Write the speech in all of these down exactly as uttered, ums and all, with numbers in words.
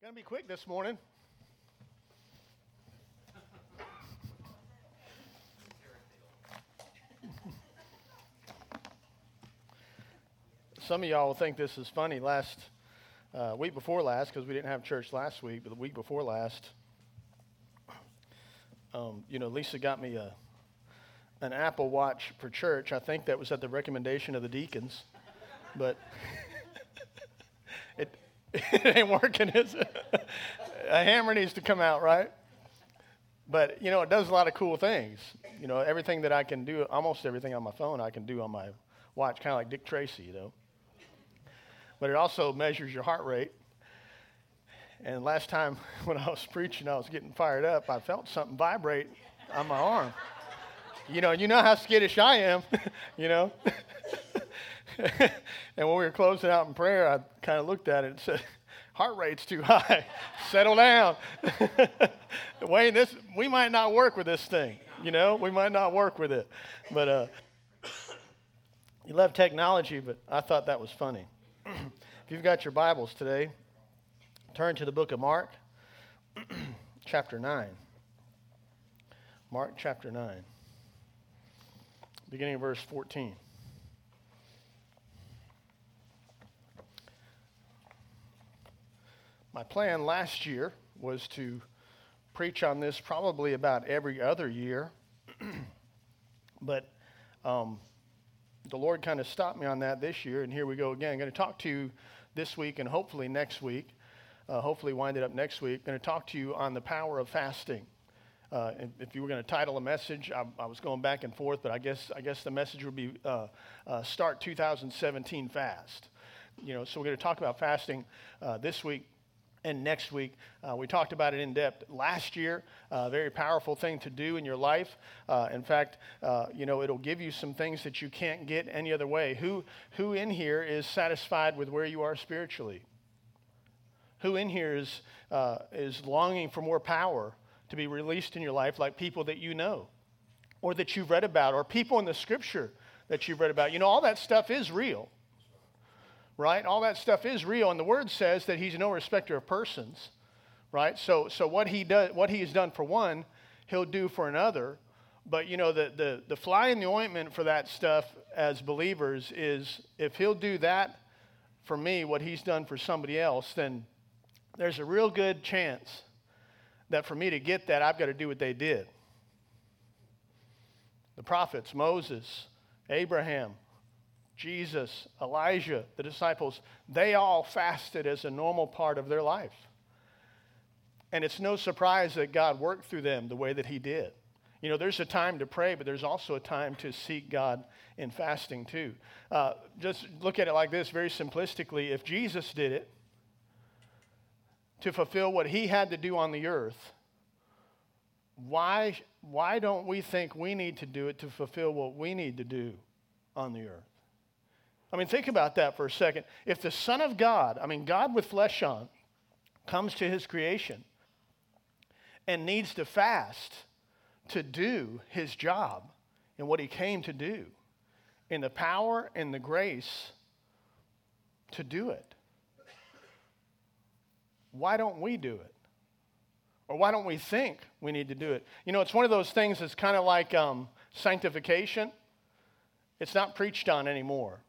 Going to be quick this morning. Some of y'all will think this is funny. Last uh, week before last, because we didn't have church last week, but the week before last, um, you know, Lisa got me a an Apple Watch for church. I think that was at the recommendation of the deacons, but it it ain't working, is it? A hammer needs to come out, right? But, you know, it does a lot of cool things. You know, everything that I can do, almost everything on my phone, I can do on my watch, kind of like Dick Tracy, you know. But it also measures your heart rate. And last time when I was preaching, I was getting fired up. I felt something vibrate on my arm. You know, you know how skittish I am, you know. And when we were closing out in prayer, I kind of looked at it and said, heart rate's too high. Settle down. Wayne, this, we might not work with this thing, you know. We might not work with it. But uh, you love technology, but I thought that was funny. If you've got your Bibles today, turn to the book of Mark, chapter nine. Mark chapter nine, beginning of verse fourteen. My plan last year was to preach on this probably about every other year, but um, the Lord kind of stopped me on that this year, and here we go again. I'm going to talk to you this week and hopefully next week, uh, hopefully wind it up next week. I'm going to talk to you on the power of fasting. Uh, if you were going to title a message, I, I was going back and forth, but I guess I guess the message would be uh, uh, Start two thousand seventeen Fast. You know, so we're going to talk about fasting uh, this week. And next week, uh, we talked about it in depth last year. A uh, very powerful thing to do in your life. Uh, in fact, uh, you know, it'll give you some things that you can't get any other way. Who, who in here is satisfied with where you are spiritually? Who in here is uh, is longing for more power to be released in your life, like people that you know, or that you've read about, or people in the Scripture that you've read about? You know, all that stuff is real. Right? All that stuff is real, and the Word says that He's no respecter of persons, right? So, so what He does, what He has done for one, He'll do for another. But you know, the the the fly in the ointment for that stuff as believers is if He'll do that for me, what He's done for somebody else, then there's a real good chance that for me to get that, I've got to do what they did. The prophets, Moses, Abraham, Jesus, Elijah, the disciples, they all fasted as a normal part of their life. And it's no surprise that God worked through them the way that He did. You know, there's a time to pray, but there's also a time to seek God in fasting too. Uh, just look at it like this, very simplistically. If Jesus did it to fulfill what He had to do on the earth, why, why don't we think we need to do it to fulfill what we need to do on the earth? I mean, think about that for a second. If the Son of God, I mean, God with flesh on, comes to His creation and needs to fast to do His job and what He came to do, in the power and the grace to do it, why don't we do it? Or why don't we think we need to do it? You know, it's one of those things that's kind of like um, sanctification. It's not preached on anymore,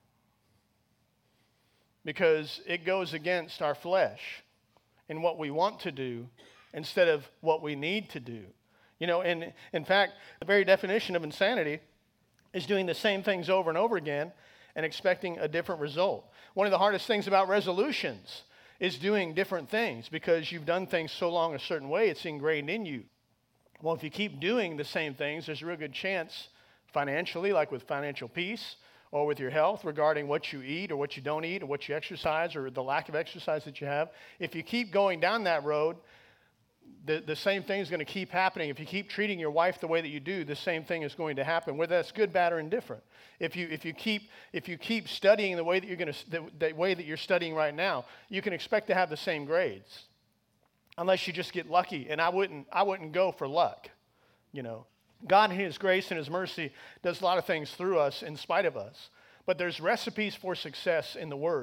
because it goes against our flesh and what we want to do instead of what we need to do. You know, and in fact, the very definition of insanity is doing the same things over and over again and expecting a different result. One of the hardest things about resolutions is doing different things, because you've done things so long a certain way, it's ingrained in you. Well, if you keep doing the same things, there's a real good chance financially, like with financial peace, or with your health regarding what you eat or what you don't eat or what you exercise or the lack of exercise that you have. If you keep going down that road, the, the same thing is going to keep happening. If you keep treating your wife the way that you do, the same thing is going to happen, whether that's good, bad, or indifferent. If you if you keep if you keep studying the way that you're going to the, the way that you're studying right now, you can expect to have the same grades, unless you just get lucky. And I wouldn't I wouldn't go for luck, you know. God in His grace and His mercy does a lot of things through us in spite of us. But there's recipes for success in the Word.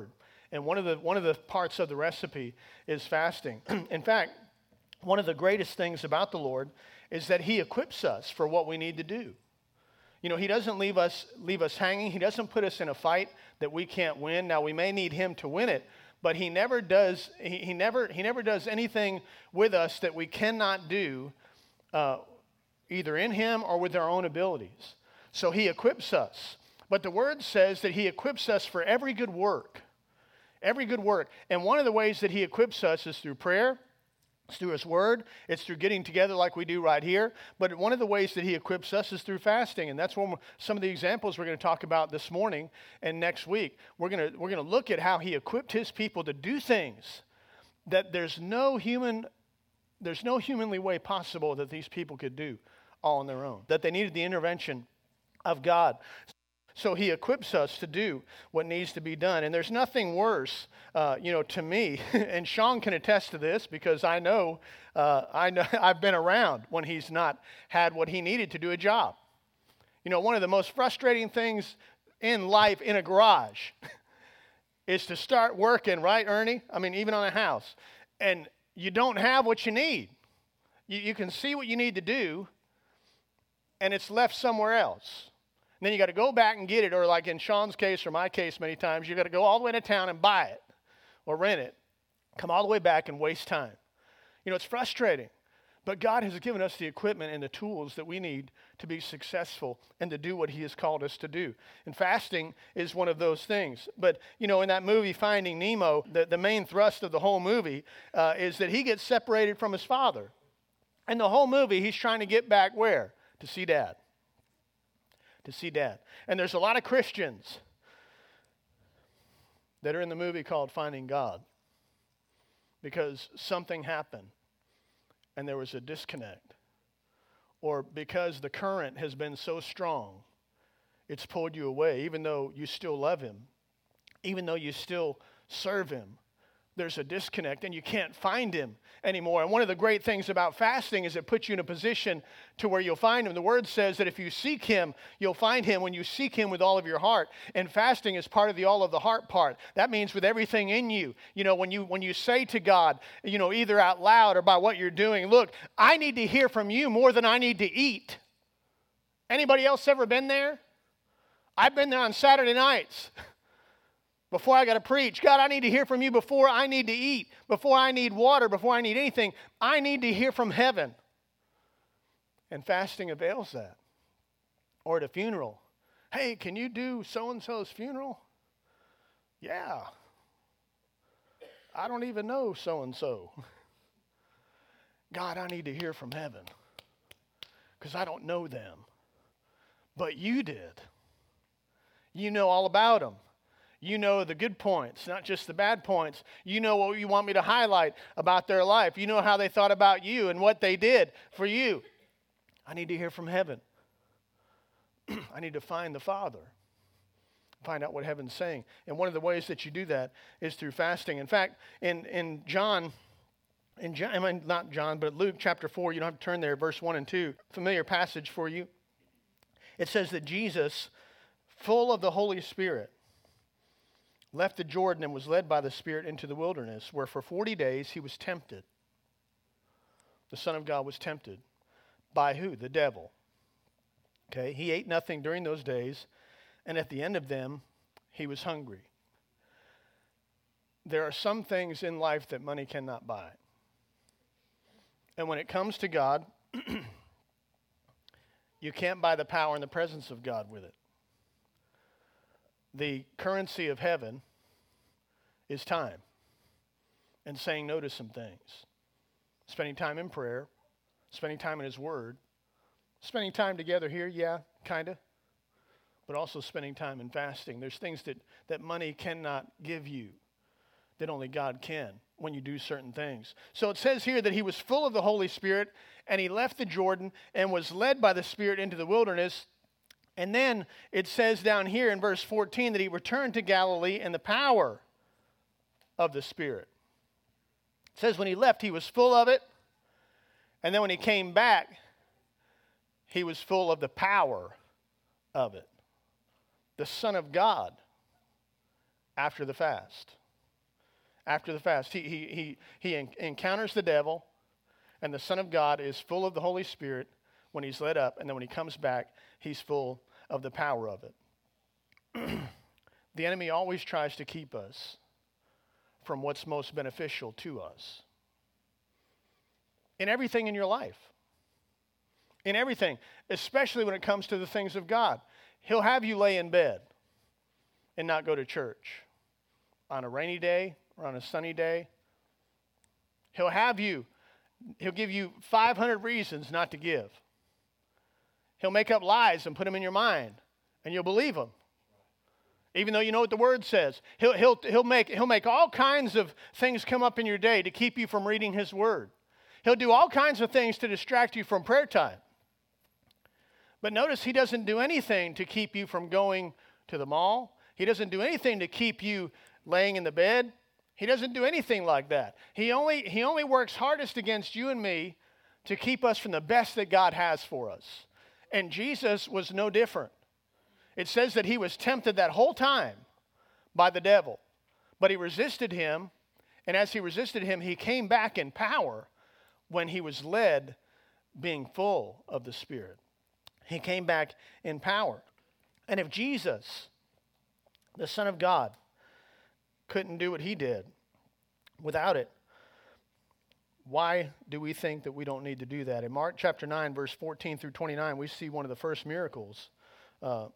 And one of the one of the parts of the recipe is fasting. In fact, one of the greatest things about the Lord is that he equips us for what we need to do. You know, he doesn't leave us leave us hanging. He doesn't put us in a fight that we can't win. Now, we may need him to win it, but he never does he, he never he never does anything with us that we cannot do uh, either in him or with our own abilities. So he equips us. But the word says that he equips us for every good work. Every good work. And one of the ways that he equips us is through prayer. It's through his word. It's through getting together like we do right here. But one of the ways that he equips us is through fasting. And that's one some of the examples we're going to talk about this morning and next week. We're going to we're going to look at how he equipped his people to do things that there's no human there's no humanly way possible that these people could do all on their own. That they needed the intervention of God. So he equips us to do what needs to be done. And there's nothing worse, uh, you know, to me, and Sean can attest to this because I know, uh, I know I've been around when he's not had what he needed to do a job. You know, one of the most frustrating things in life in a garage is to start working, right, Ernie? I mean, even on a house. And you don't have what you need. You, you can see what you need to do, and it's left somewhere else. And then you got to go back and get it, or like in Sean's case or my case many times, you got to go all the way to town and buy it or rent it, come all the way back and waste time. You know, it's frustrating. But God has given us the equipment and the tools that we need to be successful and to do what he has called us to do. And fasting is one of those things. But, you know, in that movie, Finding Nemo, the, the main thrust of the whole movie uh, is that he gets separated from his father. And the whole movie, he's trying to get back where? To see Dad. To see Dad. And there's a lot of Christians that are in the movie called Finding God because something happened and there was a disconnect, or because the current has been so strong it's pulled you away, even though you still love him, even though you still serve him. There's a disconnect and you can't find him anymore. And one of the great things about fasting is it puts you in a position to where you'll find him. The word says that if you seek him, you'll find him when you seek him with all of your heart. And fasting is part of the all of the heart part. That means with everything in you. You know, when you when you say to God, you know, either out loud or by what you're doing, look, I need to hear from you more than I need to eat. Anybody else ever been there? I've been there on Saturday nights. Before I got to preach, God, I need to hear from you before I need to eat, before I need water, before I need anything. I need to hear from heaven. And fasting avails that. Or at a funeral. Hey, can you do so-and-so's funeral? Yeah. I don't even know so-and-so. God, I need to hear from heaven because I don't know them. But you did. You know all about them. You know the good points, not just the bad points. You know what you want me to highlight about their life. You know how they thought about you and what they did for you. I need to hear from heaven. I need to find the Father. Find out what heaven's saying. And one of the ways that you do that is through fasting. In fact, in, in John, in John, I mean, not John, but Luke chapter four, you don't have to turn there, verse one and two. Familiar passage for you. It says that Jesus, full of the Holy Spirit, left the Jordan and was led by the Spirit into the wilderness, where for forty days he was tempted. The Son of God was tempted. By who? The devil. Okay, he ate nothing during those days, and at the end of them, he was hungry. There are some things in life that money cannot buy. And when it comes to God, you can't buy the power and the presence of God with it. The currency of heaven is time and saying no to some things. Spending time in prayer, spending time in his word, spending time together here, yeah, kind of, but also spending time in fasting. There's things that, that money cannot give you that only God can when you do certain things. So it says here that he was full of the Holy Spirit and he left the Jordan and was led by the Spirit into the wilderness. And then it says down here in verse fourteen that he returned to Galilee in the power of the Spirit. It says when he left, he was full of it. And then when he came back, he was full of the power of it. The Son of God after the fast. after the fast. He, he, he, he en- encounters the devil, and the Son of God is full of the Holy Spirit when he's led up, and then when he comes back, he's full of the power of it. The enemy always tries to keep us from what's most beneficial to us. In everything in your life. In everything, especially when it comes to the things of God. He'll have you lay in bed and not go to church on a rainy day or on a sunny day. He'll have you, he'll give you five hundred reasons not to give. He'll make up lies and put them in your mind, and you'll believe them. Even though you know what the Word says. He'll, he'll, he'll, make, he'll make all kinds of things come up in your day to keep you from reading His Word. He'll do all kinds of things to distract you from prayer time. But notice He doesn't do anything to keep you from going to the mall. He doesn't do anything to keep you laying in the bed. He doesn't do anything like that. He only, he only works hardest against you and me to keep us from the best that God has for us. And Jesus was no different. It says that He was tempted that whole time by the devil. But He resisted him, and as He resisted him, He came back in power when He was led, being full of the Spirit. He came back in power. And if Jesus, the Son of God, couldn't do what He did without it, why do we think that we don't need to do that? In Mark chapter nine, verse fourteen through twenty-nine, we see one of the first miracles uh,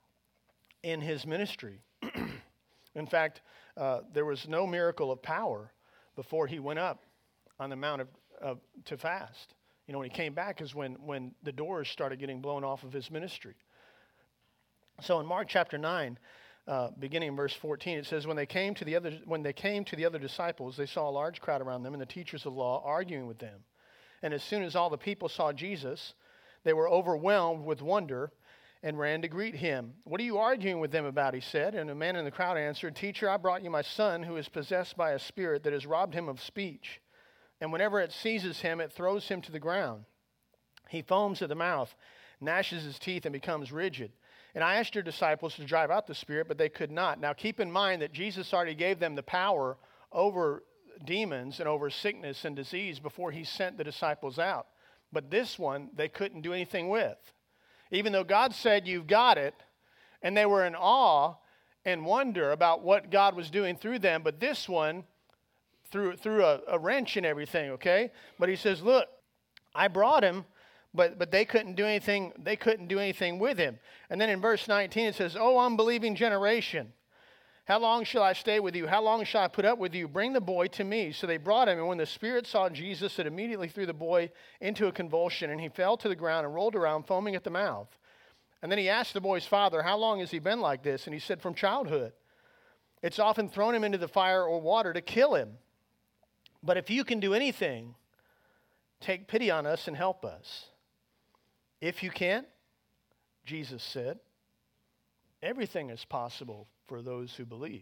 in His ministry. In fact, uh, there was no miracle of power before He went up on the Mount of, of, to fast. You know, when He came back is when, when the doors started getting blown off of His ministry. So in Mark chapter nine, uh, beginning in verse fourteen, it says, when they came to the other when they came to the other disciples, they saw a large crowd around them and the teachers of law arguing with them. And as soon as all the people saw Jesus, they were overwhelmed with wonder and ran to greet Him. What are you arguing with them about? He said. And a man in the crowd answered, Teacher, I brought you my son who is possessed by a spirit that has robbed him of speech. And whenever it seizes him, it throws him to the ground. He foams at the mouth, gnashes his teeth, and becomes rigid. And I asked your disciples to drive out the spirit, but they could not. Now keep in mind that Jesus already gave them the power over demons and over sickness and disease before He sent the disciples out. But this one, they couldn't do anything with. Even though God said, you've got it, and they were in awe and wonder about what God was doing through them. But this one, threw, threw a, a wrench in everything, okay? But He says, look, I brought him, but but they couldn't do anything, they couldn't do anything with him. And then in verse nineteen it says, Oh, unbelieving generation, how long shall I stay with you? How long shall I put up with you? Bring the boy to me. So they brought him, and when the spirit saw Jesus, it immediately threw the boy into a convulsion, and he fell to the ground and rolled around, foaming at the mouth. And then he asked the boy's father, how long has he been like this? And he said, from childhood. It's often thrown him into the fire or water to kill him. But if you can do anything, take pity on us and help us. If you can't, Jesus said, everything is possible for those who believe.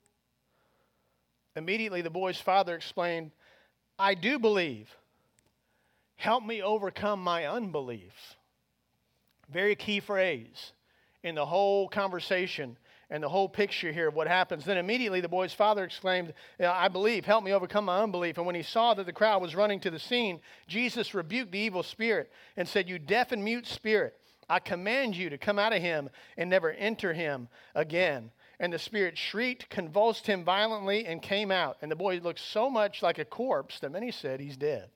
Immediately the boy's father explained, I do believe. Help me overcome my unbelief. Very key phrase in the whole conversation and the whole picture here of what happens. Then immediately the boy's father exclaimed, I believe, help me overcome my unbelief. And when he saw that the crowd was running to the scene, Jesus rebuked the evil spirit and said, you deaf and mute spirit, I command you to come out of him and never enter him again. And the spirit shrieked, convulsed him violently, and came out. And the boy looked so much like a corpse that many said he's dead.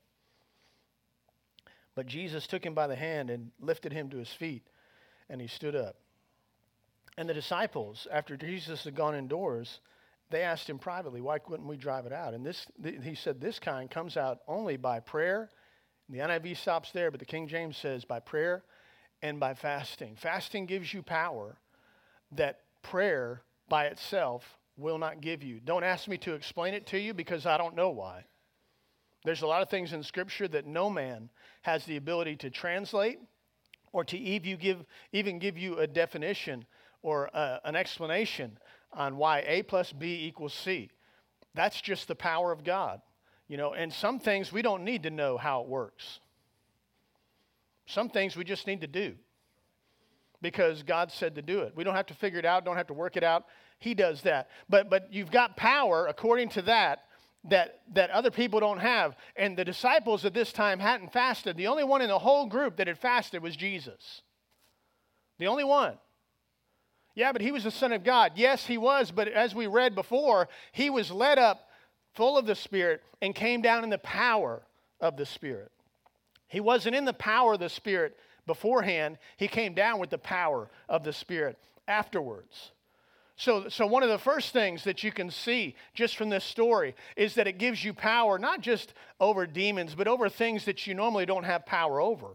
But Jesus took him by the hand and lifted him to his feet, and he stood up. And the disciples, after Jesus had gone indoors, they asked him privately, why couldn't we drive it out? And this, th- he said, this kind comes out only by prayer. The N I V stops there, but the King James says by prayer and by fasting. Fasting gives you power that prayer by itself will not give you. Don't ask me to explain it to you because I don't know why. There's a lot of things in Scripture that no man has the ability to translate or to even give, even give you a definition or uh, an explanation on why A plus B equals C. That's just the power of God. You know, and some things we don't need to know how it works. Some things we just need to do because God said to do it. We don't have to figure it out, don't have to work it out. He does that. But but you've got power according to that that that other people don't have. And the disciples at this time hadn't fasted. The only one in the whole group that had fasted was Jesus. The only one. Yeah, but he was the Son of God. Yes, he was, but as we read before, he was led up full of the Spirit and came down in the power of the Spirit. He wasn't in the power of the Spirit beforehand. He came down with the power of the Spirit afterwards. So, so one of the first things that you can see just from this story is that it gives you power, not just over demons, but over things that you normally don't have power over.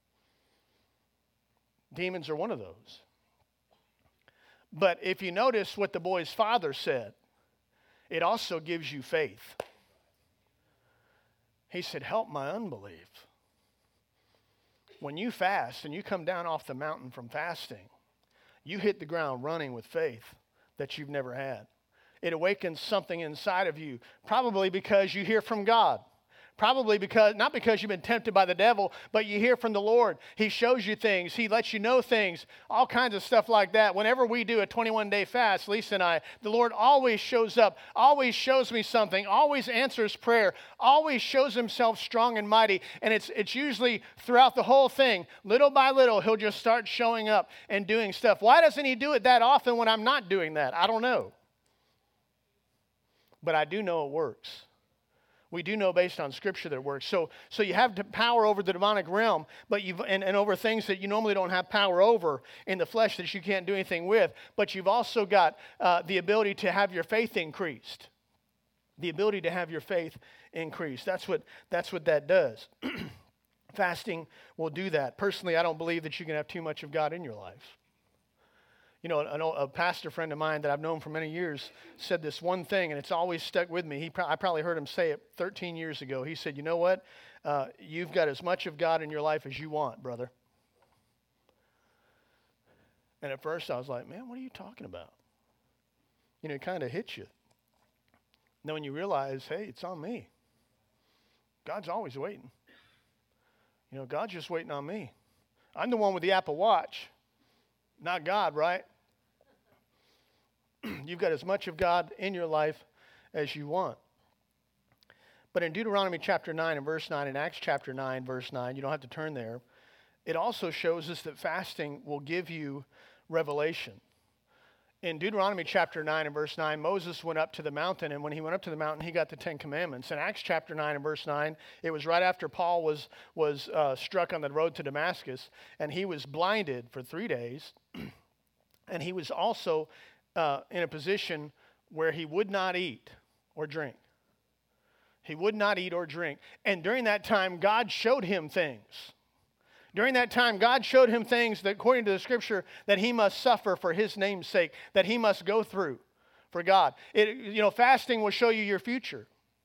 Demons are one of those. But if you notice what the boy's father said, it also gives you faith. He said, help my unbelief. When you fast and you come down off the mountain from fasting, you hit the ground running with faith that you've never had. It awakens something inside of you, probably because you hear from God. Probably because, not because you've been tempted by the devil, but you hear from the Lord. He shows you things. He lets you know things, all kinds of stuff like that. Whenever we do a twenty-one day fast, Lisa and I, the Lord always shows up, always shows me something, always answers prayer, always shows himself strong and mighty. And it's, it's usually throughout the whole thing, little by little, he'll just start showing up and doing stuff. Why doesn't he do it that often when I'm not doing that? I don't know. But I do know it works. We do know based on Scripture that it works. So, so you have power over the demonic realm, but you've and, and over things that you normally don't have power over in the flesh that you can't do anything with. But you've also got uh, the ability to have your faith increased. The ability to have your faith increased. That's what that's what that does. Fasting will do that. Personally, I don't believe that you can have too much of God in your life. You know, a, a pastor friend of mine that I've known for many years said this one thing, and it's always stuck with me. He, I probably heard him say it thirteen years ago. He said, you know what? Uh, you've got as much of God in your life as you want, brother. And at first I was like, man, what are you talking about? You know, it kind of hits you. And then when you realize, hey, it's on me. God's always waiting. You know, God's just waiting on me. I'm the one with the Apple Watch. Not God, right? You've got as much of God in your life as you want. But in Deuteronomy chapter nine and verse nine, in Acts chapter nine, verse nine, you don't have to turn there, it also shows us that fasting will give you revelation. In Deuteronomy chapter nine and verse nine, Moses went up to the mountain, and when he went up to the mountain, he got the Ten Commandments. In Acts chapter nine and verse nine, it was right after Paul was, was uh, struck on the road to Damascus, and he was blinded for three days, and he was also uh, in a position where he would not eat or drink. He would not eat or drink. And during that time, God showed him things. During that time, God showed him things that, according to the Scripture, that he must suffer for his name's sake, that he must go through for God. It, you know, fasting will show you your future.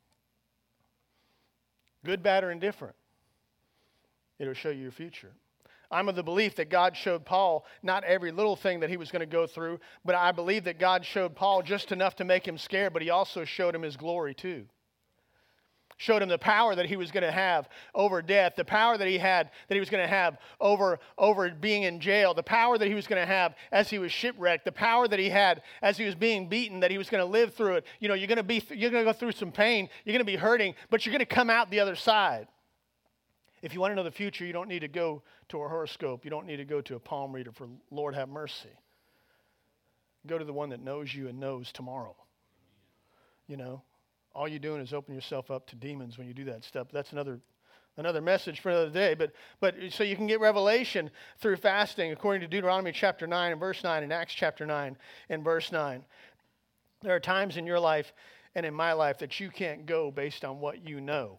Good, bad, or indifferent. It'll show you your future. I'm of the belief that God showed Paul not every little thing that he was going to go through, but I believe that God showed Paul just enough to make him scared, but he also showed him his glory too. Showed him the power that he was going to have over death, the power that he had, that he was going to have over, over being in jail, the power that he was going to have as he was shipwrecked, the power that he had as he was being beaten, that he was going to live through it. You know, you're going to be, you're going to go through some pain, you're going to be hurting, but you're going to come out the other side. If you want to know the future, you don't need to go to a horoscope. You don't need to go to a palm reader for Lord have mercy. Go to the one that knows you and knows tomorrow. You know? All you're doing is open yourself up to demons when you do that stuff. That's another another message for another day. But but so you can get revelation through fasting, according to Deuteronomy chapter nine and verse nine, and Acts chapter nine and verse nine. There are times in your life and in my life that you can't go based on what you know.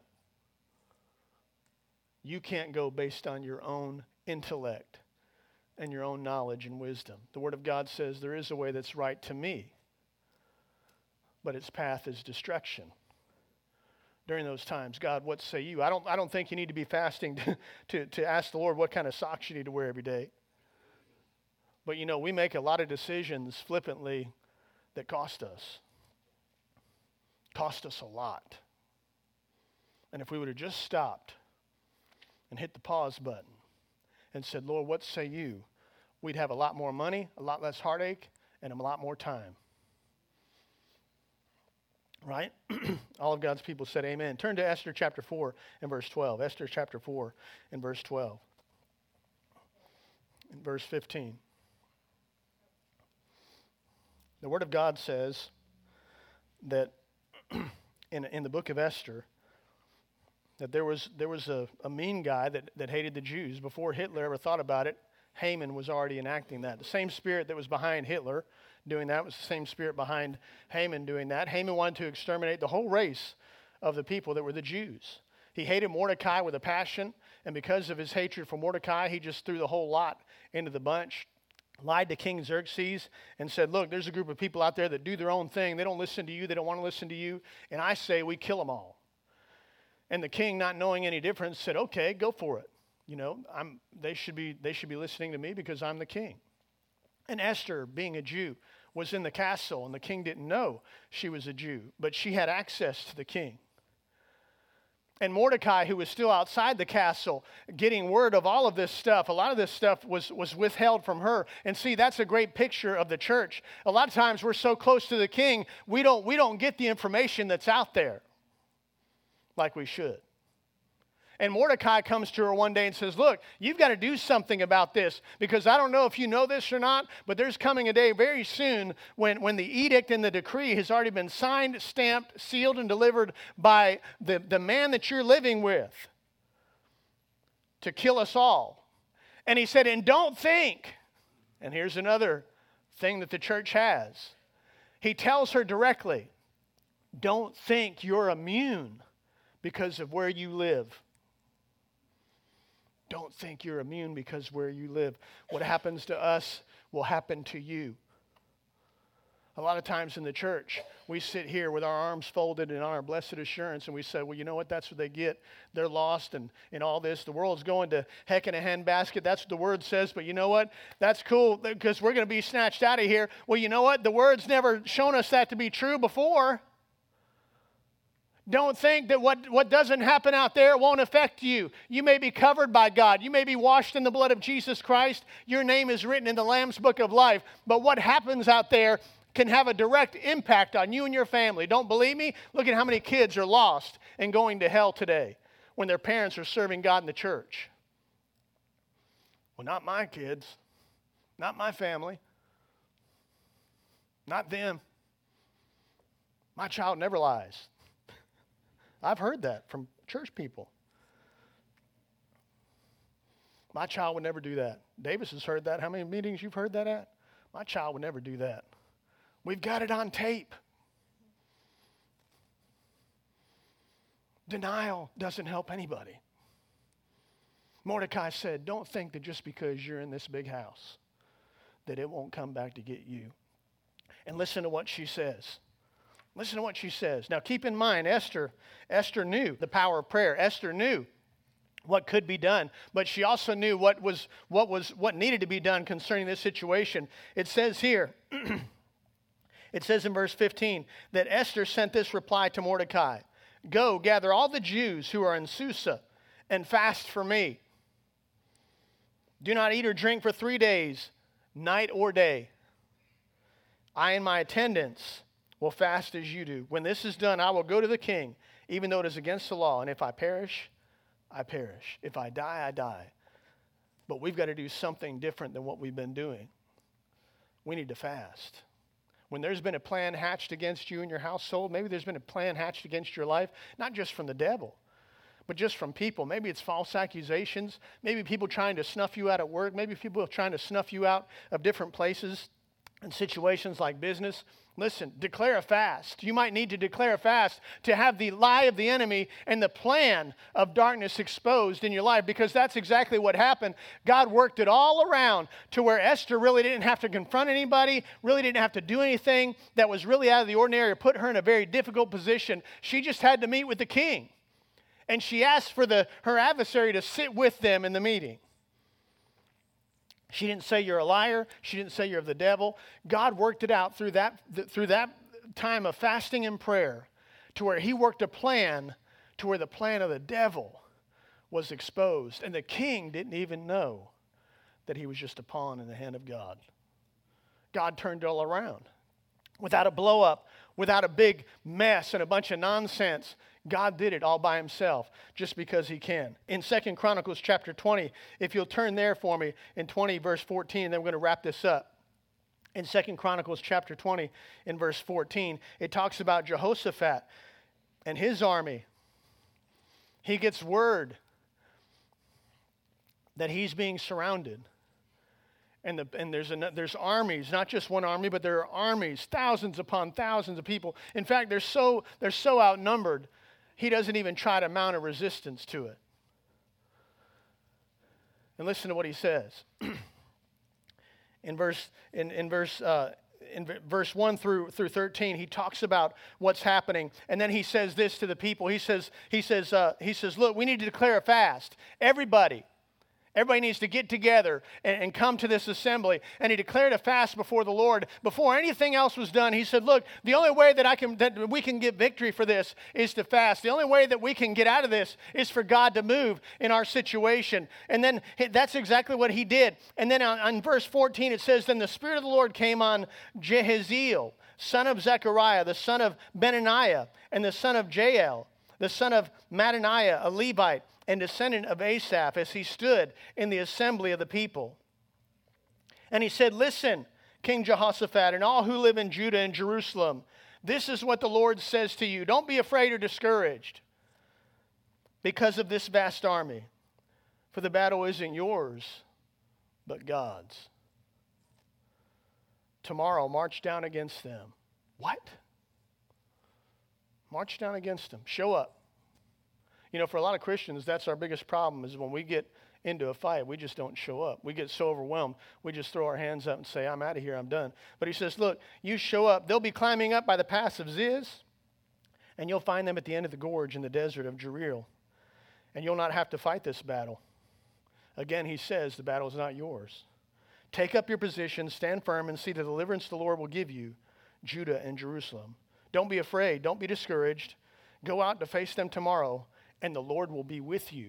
You can't go based on your own intellect and your own knowledge and wisdom. The Word of God says there is a way that's right to me, but its path is destruction. During those times, God, what say you? I don't, I don't think you need to be fasting to, to, to ask the Lord what kind of socks you need to wear every day. But, you know, we make a lot of decisions flippantly that cost us. Cost us a lot. And if we would have just stopped and hit the pause button and said, Lord, what say you? We'd have a lot more money, a lot less heartache, and a lot more time. Right? All of God's people said amen. Turn to Esther chapter four and verse twelve. Esther chapter four and verse twelve. In verse fifteen. The Word of God says that in, in the book of Esther, that there was there was a, a mean guy that, that hated the Jews. Before Hitler ever thought about it, Haman was already enacting that. The same spirit that was behind Hitler doing that was the same spirit behind Haman doing that. Haman wanted to exterminate the whole race of the people that were the Jews. He hated Mordecai with a passion, and because of his hatred for Mordecai, he just threw the whole lot into the bunch, lied to King Xerxes, and said, look, there's a group of people out there that do their own thing. They don't listen to you. They don't want to listen to you. And I say we kill them all. And the king, not knowing any difference, said, okay, go for it. You know, I'm, they should be, they should be listening to me because I'm the king. And Esther, being a Jew, was in the castle, and the king didn't know she was a Jew, but she had access to the king. And Mordecai, who was still outside the castle, getting word of all of this stuff, a lot of this stuff was, was withheld from her. And see, that's a great picture of the church. A lot of times we're so close to the king, we don't, we don't get the information that's out there like we should. And Mordecai comes to her one day and says, look, you've got to do something about this, because I don't know if you know this or not, but there's coming a day very soon when, when the edict and the decree has already been signed, stamped, sealed, and delivered by the, the man that you're living with to kill us all. And he said, and don't think, and here's another thing that the church has. He tells her directly, don't think you're immune because of where you live. Don't think you're immune because where you live. What happens to us will happen to you. A lot of times in the church, we sit here with our arms folded and on our blessed assurance, and we say, well, you know what? That's what they get. They're lost and, and all this. The world's going to heck in a handbasket. That's what the Word says. But you know what? That's cool because we're going to be snatched out of here. Well, you know what? The Word's never shown us that to be true before. Don't think that what, what doesn't happen out there won't affect you. You may be covered by God. You may be washed in the blood of Jesus Christ. Your name is written in the Lamb's Book of Life. But what happens out there can have a direct impact on you and your family. Don't believe me? Look at how many kids are lost and going to hell today when their parents are serving God in the church. Well, not my kids. Not my family. Not them. My child never lies. I've heard that from church people. My child would never do that. Davis has heard that. How many meetings you've heard that at? My child would never do that. We've got it on tape. Denial doesn't help anybody. Mordecai said, don't think that just because you're in this big house that it won't come back to get you. And listen to what she says. Listen to what she says. Now keep in mind, Esther, Esther knew the power of prayer. Esther knew what could be done, but she also knew what was what was what needed to be done concerning this situation. It says here, it says in verse fifteen that Esther sent this reply to Mordecai: go, gather all the Jews who are in Susa and fast for me. Do not eat or drink for three days, night or day. I and my attendants will fast as you do. When this is done, I will go to the king, even though it is against the law. And if I perish, I perish. If I die, I die. But we've got to do something different than what we've been doing. We need to fast. When there's been a plan hatched against you and your household, maybe there's been a plan hatched against your life, not just from the devil, but just from people. Maybe it's false accusations. Maybe people trying to snuff you out at work. Maybe people trying to snuff you out of different places and situations like business. Listen, declare a fast. You might need to declare a fast to have the lie of the enemy and the plan of darkness exposed in your life, because that's exactly what happened. God worked it all around to where Esther really didn't have to confront anybody, really didn't have to do anything that was really out of the ordinary or put her in a very difficult position. She just had to meet with the king. And she asked for the, her adversary to sit with them in the meeting. She didn't say you're a liar. She didn't say you're of the devil. God worked it out through that, through that time of fasting and prayer to where he worked a plan to where the plan of the devil was exposed. And the king didn't even know that he was just a pawn in the hand of God. God turned it all around. without a blow up, without a big mess and a bunch of nonsense. God did it all by himself just because he can. In Second Chronicles chapter twenty, if you'll turn there for me in twenty verse fourteen, and then we're going to wrap this up. In Second Chronicles chapter twenty in verse fourteen, it talks about Jehoshaphat and his army. He gets word that he's being surrounded. And, the, and there's, an, there's armies, not just one army, but there are armies, thousands upon thousands of people. In fact, they're so, they're so outnumbered, he doesn't even try to mount a resistance to it. And listen to what he says. in verse, in, in verse, uh, in verse one through, through thirteen, he talks about what's happening. And then he says this to the people. He says, he says, uh, he says, look, we need to declare a fast. Everybody. Everybody needs to get together and, and come to this assembly. And he declared a fast before the Lord. Before anything else was done, he said, look, the only way that I can that we can get victory for this is to fast. The only way that we can get out of this is for God to move in our situation. And then that's exactly what he did. And then on, on verse fourteen, it says, then the Spirit of the Lord came on Jehaziel, son of Zechariah, the son of Benaniah, and the son of Jael, the son of Mattaniah, a Levite, and descendant of Asaph, as he stood in the assembly of the people. And he said, listen, King Jehoshaphat, and all who live in Judah and Jerusalem, this is what the Lord says to you. Don't be afraid or discouraged because of this vast army, for the battle isn't yours, but God's. Tomorrow, march down against them. What? March down against them. Show up. You know, for a lot of Christians, that's our biggest problem is when we get into a fight, we just don't show up. We get so overwhelmed, we just throw our hands up and say, I'm out of here, I'm done. But he says, look, you show up. They'll be climbing up by the pass of Ziz, and you'll find them at the end of the gorge in the desert of Jereel. And you'll not have to fight this battle. Again, he says, the battle is not yours. Take up your position, stand firm, and see the deliverance the Lord will give you, Judah and Jerusalem. Don't be afraid. Don't be discouraged. Go out to face them tomorrow, and the Lord will be with you.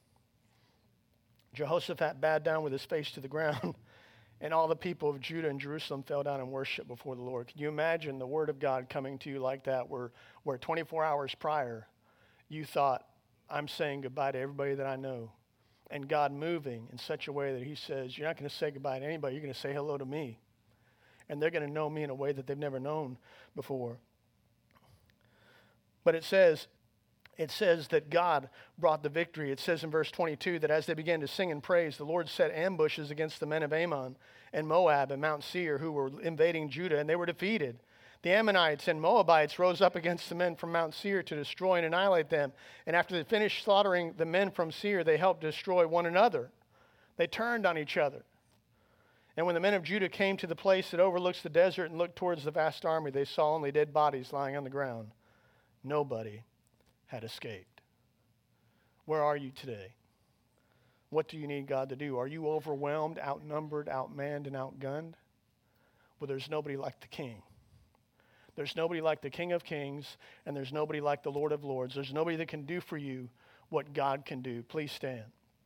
Jehoshaphat bowed down with his face to the ground, and all the people of Judah and Jerusalem fell down and worshiped before the Lord. Can you imagine the word of God coming to you like that, where, where twenty-four hours prior, you thought, I'm saying goodbye to everybody that I know, and God moving in such a way that he says, you're not going to say goodbye to anybody, you're going to say hello to me. And they're going to know me in a way that they've never known before. But it says, It says that God brought the victory. It says in verse twenty-two that as they began to sing and praise, the Lord set ambushes against the men of Ammon and Moab and Mount Seir who were invading Judah, and they were defeated. The Ammonites and Moabites rose up against the men from Mount Seir to destroy and annihilate them. And after they finished slaughtering the men from Seir, they helped destroy one another. They turned on each other. And when the men of Judah came to the place that overlooks the desert and looked towards the vast army, they saw only dead bodies lying on the ground. Nobody had escaped. Where are you today? What do you need God to do? Are you overwhelmed, outnumbered, outmanned, and outgunned? Well, there's nobody like the King. There's nobody like the King of Kings, and there's nobody like the Lord of Lords. There's nobody that can do for you what God can do. Please stand.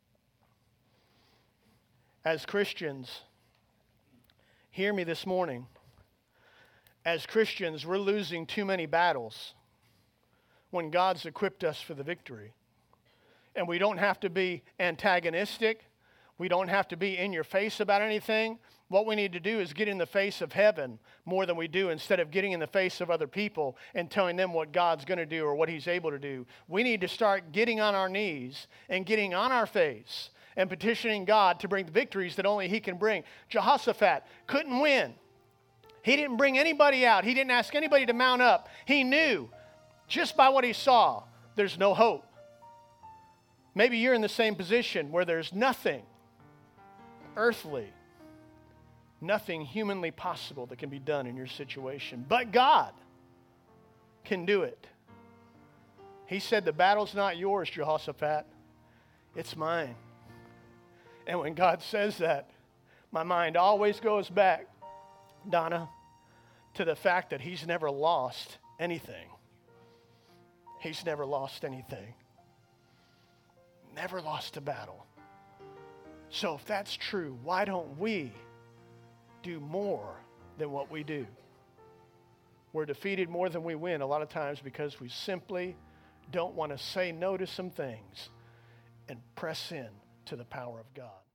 As Christians, hear me this morning. As Christians, we're losing too many battles when God's equipped us for the victory. And we don't have to be antagonistic. We don't have to be in your face about anything. What we need to do is get in the face of heaven more than we do instead of getting in the face of other people and telling them what God's going to do or what he's able to do. We need to start getting on our knees and getting on our face and petitioning God to bring the victories that only he can bring. Jehoshaphat couldn't win. He didn't bring anybody out. He didn't ask anybody to mount up. He knew just by what he saw, there's no hope. Maybe you're in the same position where there's nothing earthly, nothing humanly possible that can be done in your situation. But God can do it. He said, the battle's not yours, Jehoshaphat. It's mine. And when God says that, my mind always goes back, Donna, to the fact that he's never lost anything. He's never lost anything. Never lost a battle. So if that's true, why don't we do more than what we do? We're defeated more than we win a lot of times because we simply don't want to say no to some things and press in to the power of God.